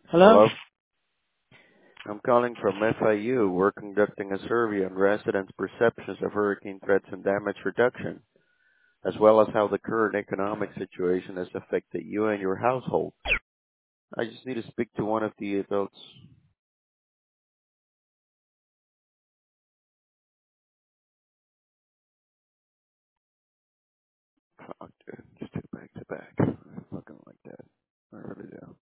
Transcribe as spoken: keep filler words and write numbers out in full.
Hello? Hello? I'm calling from F I U. We're conducting a survey on residents' perceptions of hurricane threats and damage reduction, as well as how the current economic situation has affected you and your household. I just need to speak to one of the adults. Fuck, dude. Just two back to back. Fucking like that. I really